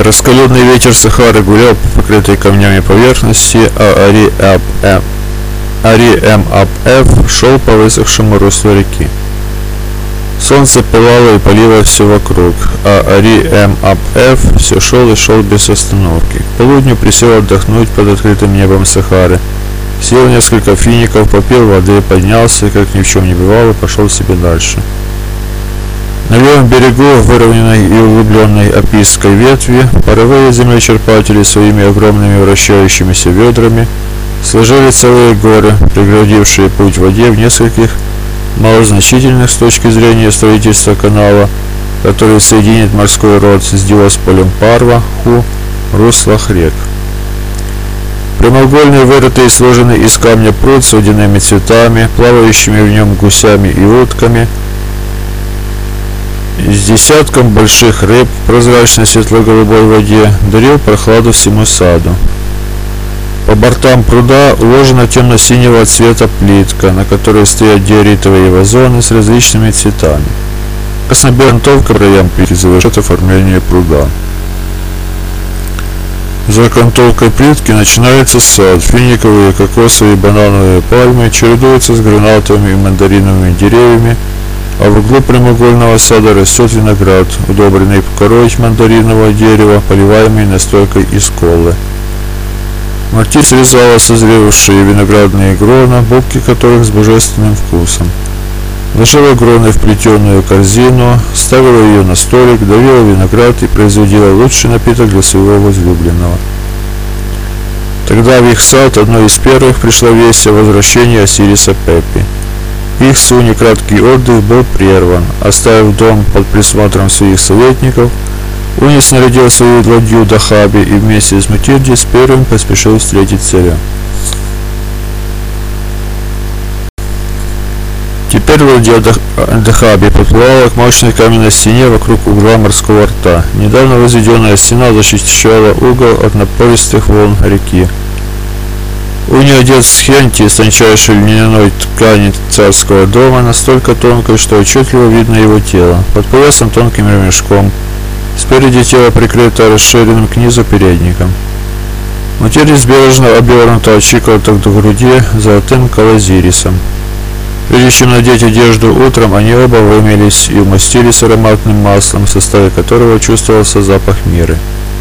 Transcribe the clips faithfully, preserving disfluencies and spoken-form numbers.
Раскаленный ветер Сахары гулял по покрытой камнями поверхности, а Ари-эм-ап-эф шел по высохшему руслу реки. Солнце пылало и палило все вокруг, а Ари-эм-ап-эф все шел и шел без остановки. К полудню присел отдохнуть под открытым небом Сахары. Съел несколько фиников, попил воды, поднялся и, как ни в чем не бывало, пошел себе дальше. На левом берегу, выровненной и углубленной опиской ветви, паровые землечерпатели своими огромными вращающимися ведрами сложили целые горы, преградившие путь в воде в нескольких малозначительных с точки зрения строительства канала, который соединит морской рот с Диосполем Парва, Ху, руслах рек. Прямоугольный, вырытый и сложенный из камня пруд с водяными цветами, плавающими в нем гусями и утками, с десятком больших рыб в прозрачной светло-голубой воде, дарил прохладу всему саду. По бортам пруда уложена темно-синего цвета плитка, на которой стоят диоритовые вазоны с различными цветами. Красно-белая окантовка по краям плитки завершает оформление пруда. За окантовкой плитки начинается сад. Финиковые, кокосовые и банановые пальмы чередуются с гранатовыми и мандариновыми деревьями, а в углу прямоугольного сада растет виноград, удобренный корой мандаринового дерева, поливаемый настойкой из колы. Мартин срезала созревшие виноградные грона, булки которых с божественным вкусом. Ложила гроны в плетеную корзину, ставила ее на столик, давила виноград и производила лучший напиток для своего возлюбленного. Тогда в их сад одной из первых пришла весть о возвращении Осириса Пеппи. Их с Уни краткий отдых был прерван. Оставив дом под присмотром своих советников, Уни снарядил свою ладью Дахаби и вместе с Матильдой первым поспешил встретить царя. Теперь ладья Дахаби подплывала к мощной каменной стене вокруг угла морского рта. Недавно возведенная стена защищала угол от напористых волн реки. Уни одет в схенти из тончайшей льняной ткани царского дома, настолько тонкой, что отчетливо видно его тело, под поясом тонким ремешком. Спереди тело прикрыто расширенным к низу передником. Материя бережно обернута от щиколоток до груди золотым калазирисом. Прежде чем надеть одежду утром, они оба вымылись и умастились ароматным маслом, в составе которого чувствовался запах миры.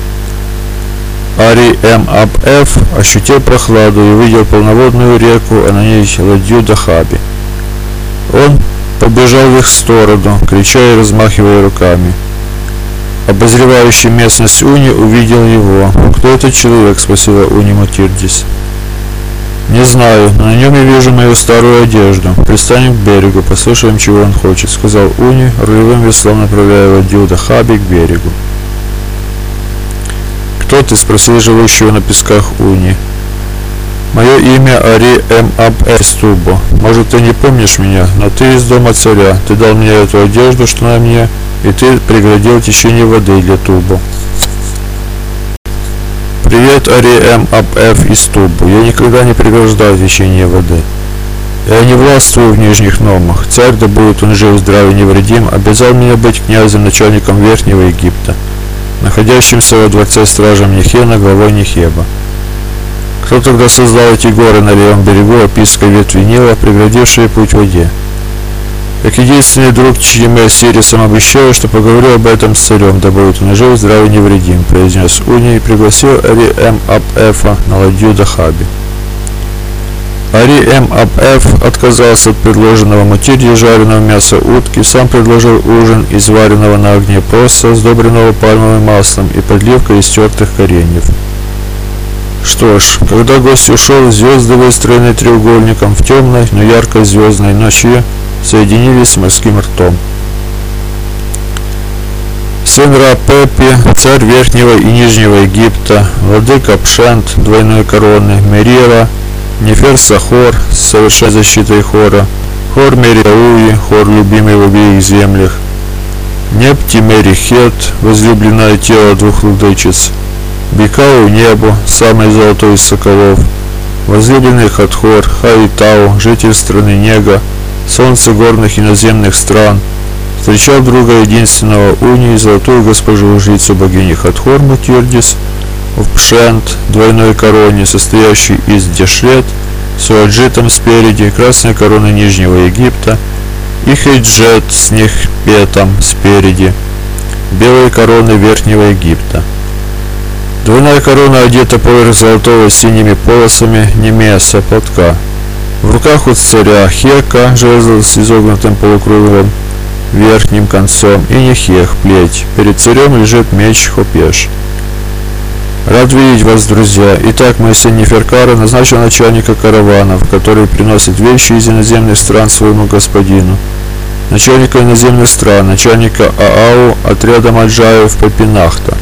Ари-эм-ап-эф ощутил прохладу и увидел полноводную реку, а на ней ладью Дахаби. Он побежал в их сторону, крича и размахивая руками. Обозревающий местность Уни увидел его. «Кто этот человек?» — спросила Уни Матильдис. «Не знаю, но на нем я вижу мою старую одежду. Пристанем к берегу, послушаем, чего он хочет», — сказал Уни, рулевым веслом направляя ладью Дахаби к берегу. «Кто ты?» — спросил живущего на песках Уни. «Мое имя Ари-эм-ап-эф из Тубо. Может, ты не помнишь меня, но ты из дома царя. Ты дал мне эту одежду, что на мне, и ты преградил течение воды для Тубо». «Привет, Ари-эм-ап-эф из Тубо. Я никогда не преграждал течение воды. Я не властвую в Нижних Номах. Царь, да будет он жив, здравый и невредим, обязал меня быть князем-начальником Верхнего Египта, находящимся во дворце стражем Нехена, главой Нехеба. Кто тогда создал эти горы на левом берегу опиской ветви Нила, преградившие путь в воде? Как единственный друг, чьим я Осирисом обещаю, что поговорю об этом с царем, да будет он жив, здравый и невредим», — произнес Уни и пригласил Ари-эм-ап-эфа на ладью Дахаби. Ари-эм-ап-эф отказался от предложенного Матильде жареного мяса утки, сам предложил ужин из вареного на огне проса, сдобренного пальмовым маслом и подливкой из тертых кореньев. Что ж, когда гость ушел, звезды, выстроенные треугольником в темной, но яркой звездной ночи, соединились с морским ртом. Сын Ра Пеппи, царь Верхнего и Нижнего Египта, владыка Пшент, двойной короны, Мерира, Нефер-Сахор с совершенной защитой Хора, Хор Мериауи, Хор любимый в обеих землях, Неп-Тимери-Хет, возлюбленное тело двух владычиц, Бекау небу, самый золотой из соколов, возлюбленный Хатхор, Хаитау, житель страны Нега, солнце горных и наземных стран, встречал друга единственного Уни, золотую госпожу, жрицу богини Хатхорму Тирдис, в Пшент, двойной короне, состоящей из дешрет, с уаджитом спереди, красной короны Нижнего Египта, и хейджет с нехпетом спереди, белой короны Верхнего Египта. Двойная корона одета поверх золотого с синими полосами немеса, платка. В руках у царя Хека, жезл с изогнутым полукруглым верхним концом, и Нехех, плеть. Перед царем лежит меч Хопеш. Рад видеть вас, друзья. Итак, Моисей Неферкара назначил начальника караванов, который приносит вещи из иноземных стран своему господину. Начальника иноземных стран, начальника Аау, отряда Маджаев Папинахта.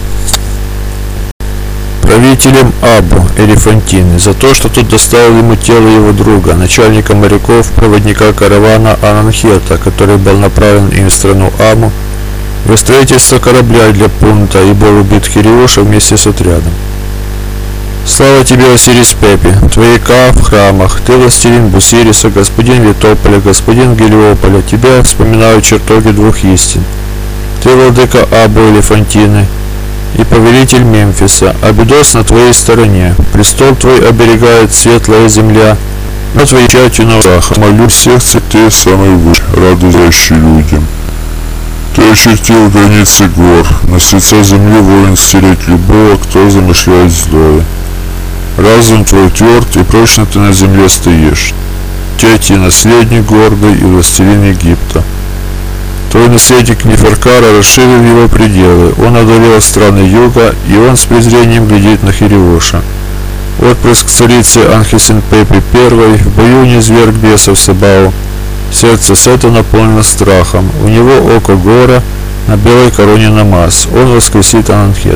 Правителем Абу Элефантины за то, что тот доставил ему тело его друга, начальника моряков, проводника каравана Ананхета, который был направлен им в страну Аму, в строительство корабля для Пунта, и был убит Хириоша вместе с отрядом. Слава тебе, Осирис Пепи, твои Ка в храмах, ты властелин Бусириса, господин Литополя, господин Гелиополя, тебя вспоминают чертоги двух истин. Ты владыка Абу Элефантины и повелитель Мемфиса, Абидос на твоей стороне, престол твой оберегает светлая земля, на твоей печатью на ушах. Молю всех цветей самой выше, радующий людям. Ты очертил границы гор, на сердца земли воин стереть любого, кто замышляет злое. Разум твой тверд, и прочно ты на земле стоишь. Тети, наследник гордый и властелин Египта. Твой наследник Неферкара расширил его пределы, он одолел страны юга, и он с презрением глядит на Хириоша. Отпрыск царицы Анхисенпепи I, в бою низверг бесов Сабау. Сердце Сета наполнено страхом, у него око гора, на белой короне намаз, он воскресит Ананхета.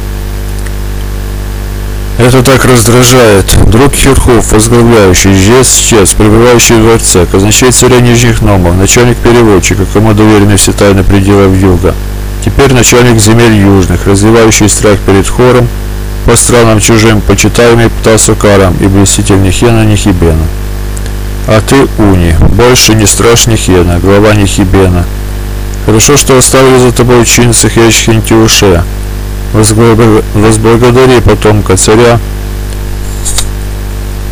Это так раздражает. Друг Хирхов, возглавляющий, жрец чец, пребывающий в дворце, казначей царя Нижних Номов, начальник переводчика, кому доверены все тайны пределов юга. Теперь начальник земель южных, развивающий страх перед хором, по странам чужим, почитаемый Птасукаром и блюститель Нехена Нехибена. А ты, Уни, больше не страшь Нехена, глава Нехибена. Хорошо, что оставили за тобой чин Сахечхентиуше. Возблагодари потомка царя,